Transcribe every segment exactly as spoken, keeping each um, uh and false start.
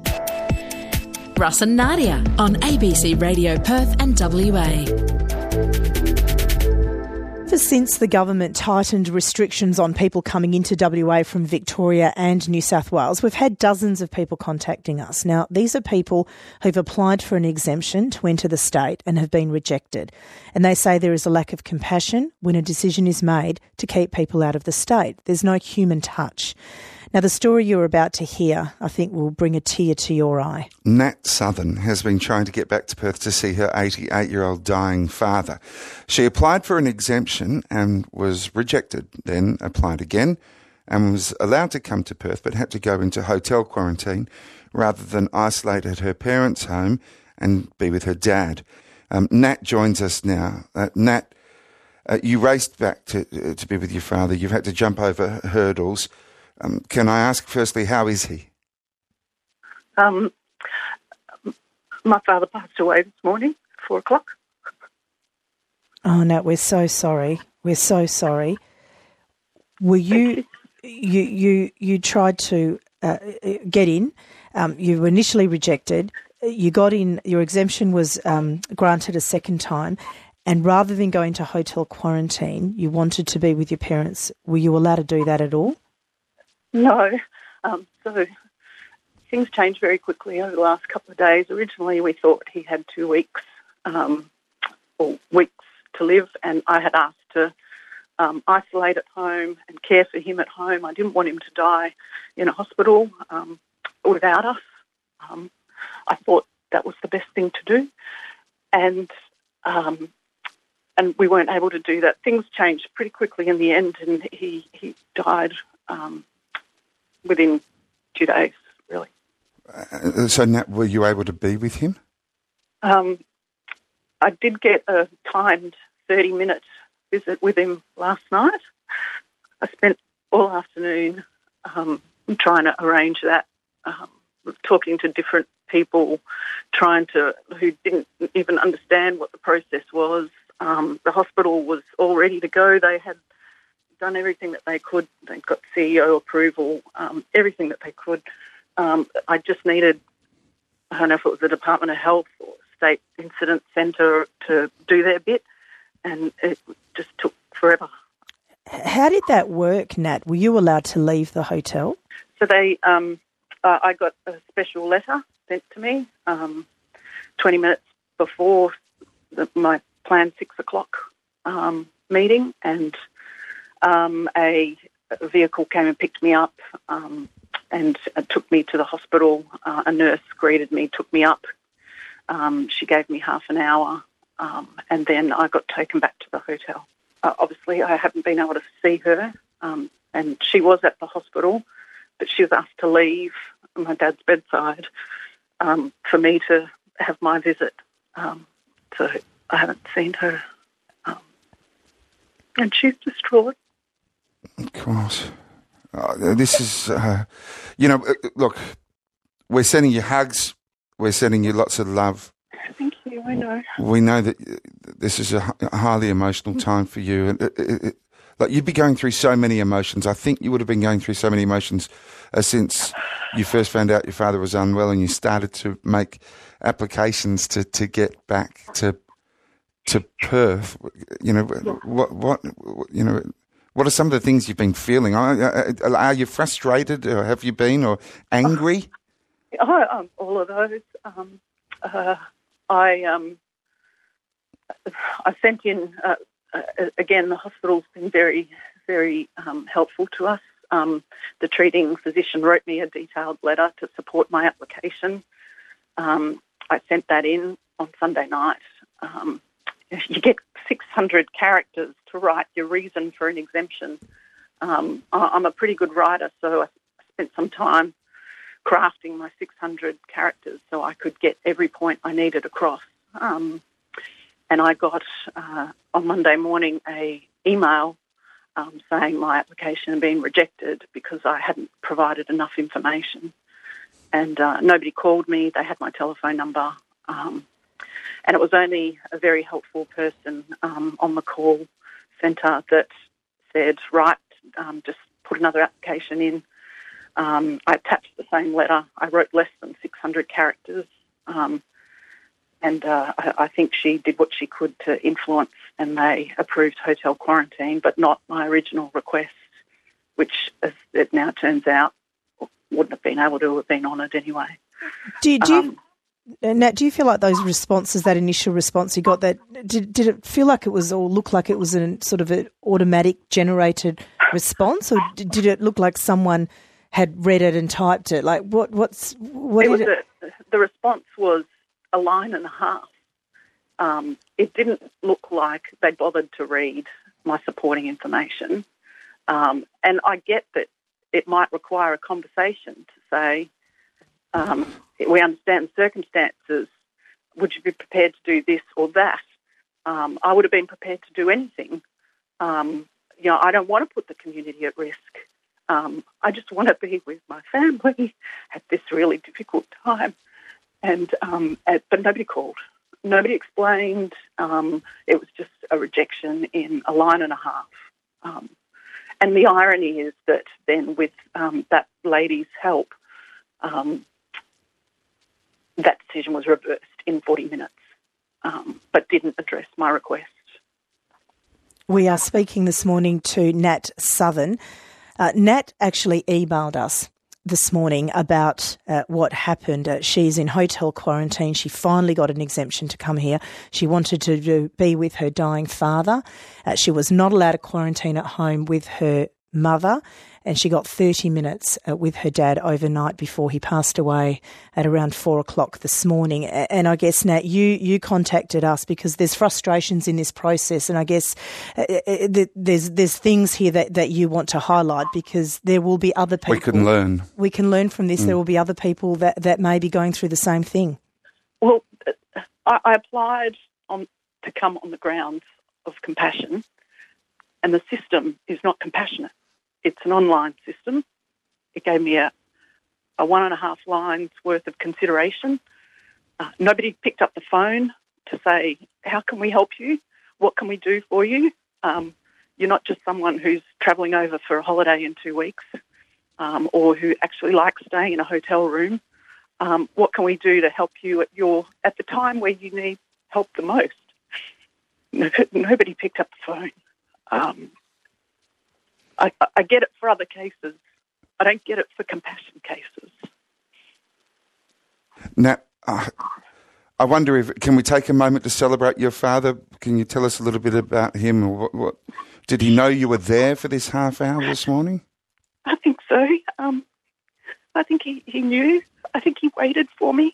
Russ and Nadia on A B C Radio Perth and W A. Ever since the government tightened restrictions on people coming into W A from Victoria and New South Wales, we've had dozens of people contacting us. Now, these are people who've applied for an exemption to enter the state and have been rejected. And they say there is a lack of compassion when a decision is made to keep people out of the state. There's no human touch. Now, the story you're about to hear, I think, will bring a tear to your eye. Nat Southern has been trying to get back to Perth to see her eighty-eight-year-old dying father. She applied for an exemption and was rejected, then applied again and was allowed to come to Perth but had to go into hotel quarantine rather than isolate at her parents' home and be with her dad. Um, Nat joins us now. Uh, Nat, uh, you raced back to, uh, to be with your father. You've had to jump over hurdles. Um, can I ask firstly, how is he? Um, my father passed away this morning, four o'clock. Oh, no, we're so sorry. We're so sorry. Were you, you, you, you tried to uh, get in. Um, you were initially rejected. You got in, your exemption was um, granted a second time. And rather than going to hotel quarantine, you wanted to be with your parents. Were you allowed to do that at all? No. Um, so things changed very quickly over the last couple of days. Originally, we thought he had two weeks um, or weeks to live, and I had asked to um, isolate at home and care for him at home. I didn't want him to die in a hospital um, without us. Um, I thought that was the best thing to do, and um, and we weren't able to do that. Things changed pretty quickly in the end, and he he died Um, within two days, really. Uh, so, Nat, were you able to be with him? Um, I did get a timed thirty-minute visit with him last night. I spent all afternoon um, trying to arrange that, um, talking to different people, trying to who didn't even understand what the process was. Um, the hospital was all ready to go. They had done everything that they could. They got C E O approval, um, everything that they could. Um, I just needed, I don't know if it was the Department of Health or State Incident Centre to do their bit, and it just took forever. How did that work, Nat? Were you allowed to leave the hotel? So they, um, uh, I got a special letter sent to me um, twenty minutes before the, my planned six o'clock um, meeting, and Um, a, a vehicle came and picked me up um, and uh, took me to the hospital. Uh, a nurse greeted me, took me up. Um, she gave me half an hour, um, and then I got taken back to the hotel. Uh, obviously, I haven't been able to see her, um, and she was at the hospital, but she was asked to leave my dad's bedside um, for me to have my visit. Um, so I haven't seen her, um, and she's distraught. Of course. Uh, this is, uh, you know, uh, look, we're sending you hugs. We're sending you lots of love. Thank you, I know. We know that this is a, a highly emotional time for you. And it, it, it, like, you'd be going through so many emotions. I think you would have been going through so many emotions uh, since you first found out your father was unwell and you started to make applications to, to get back to to Perth. You know, what, what, you know, what are some of the things you've been feeling? Are, are you frustrated, or have you been, or angry? Oh, um, all of those. Um, uh, I um, I sent in uh, uh, again. The hospital's been very, very um, helpful to us. Um, the treating physician wrote me a detailed letter to support my application. Um, I sent that in on Sunday night. Um, you get six hundred characters to write your reason for an exemption. Um, I'm a pretty good writer, so I spent some time crafting my six hundred characters so I could get every point I needed across. Um, and I got, uh, on Monday morning, a email um, saying my application had been rejected because I hadn't provided enough information. And uh, nobody called me. They had my telephone number. Um, and it was only a very helpful person um, on the call centre that said, right, um, just put another application in. Um, I attached the same letter. I wrote less than six hundred characters, um, and uh, I, I think she did what she could to influence, and they approved hotel quarantine, but not my original request, which, as it now turns out, wouldn't have been able to have been honoured anyway. Do, do um, you... Nat, do you feel like those responses, that initial response you got, that did, did it feel like it was, or look like it was a sort of an automatic generated response, or did, did it look like someone had read it and typed it? Like what? What's what? It did was it... a, the response was a line and a half. Um, it didn't look like they bothered to read my supporting information, um, and I get that it might require a conversation to say, Um, we understand the circumstances. Would you be prepared to do this or that? Um, I would have been prepared to do anything. Um, you know, I don't want to put the community at risk. Um, I just want to be with my family at this really difficult time. And um, at, but nobody called. Nobody explained. Um, it was just a rejection in a line and a half. Um, and the irony is that then with um, that lady's help, um, that decision was reversed in forty minutes, um, but didn't address my request. We are speaking this morning to Nat Southern. Uh, Nat actually emailed us this morning about uh, what happened. Uh, she's in hotel quarantine. She finally got an exemption to come here. She wanted to do, be with her dying father. Uh, she was not allowed to quarantine at home with her mother, and she got thirty minutes uh, with her dad overnight before he passed away at around four o'clock this morning. And I guess, Nat, you, you contacted us because there's frustrations in this process, and I guess uh, there's there's things here that, that you want to highlight, because there will be other people. We can learn. We can learn from this. Mm. There will be other people that, that may be going through the same thing. Well, I, I applied on to come on the grounds of compassion, and the system is not compassionate. It's an online system. It gave me a, a one and a half lines worth of consideration. Uh, nobody picked up the phone to say, how can we help you? What can we do for you? Um, you're not just someone who's travelling over for a holiday in two weeks um, or who actually likes staying in a hotel room. Um, what can we do to help you at your at the time where you need help the most? Nobody picked up the phone. Um, I, I get it for other cases. I don't get it for compassion cases. Now, uh, I wonder if, can we take a moment to celebrate your father? Can you tell us a little bit about him? Or what, what, did he know you were there for this half hour this morning? I think so. Um, I think he, he knew. I think he waited for me.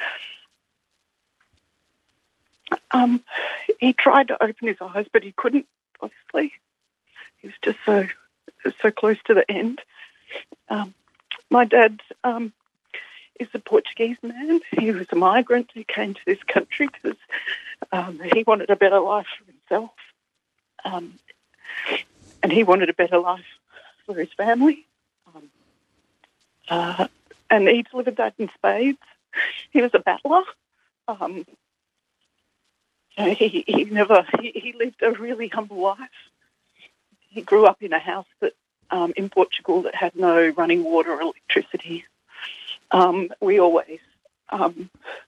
Um, he tried to open his eyes, but he couldn't, obviously. He was just so... so close to the end. Um, my dad um, is a Portuguese man. He was a migrant who came to this country because um, he wanted a better life for himself. Um, and he wanted a better life for his family. Um, uh, and he delivered that in spades. He was a battler. Um, he, he never, he, he lived a really humble life. He grew up in a house that um, in Portugal that had no running water or electricity. Um, we always um,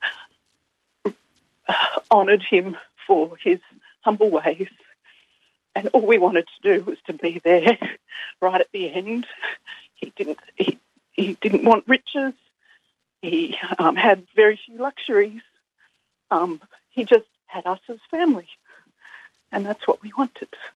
honoured him for his humble ways, and all we wanted to do was to be there right at the end. He didn't. He, he didn't want riches. He um, had very few luxuries. Um, he just had us as family, and that's what we wanted.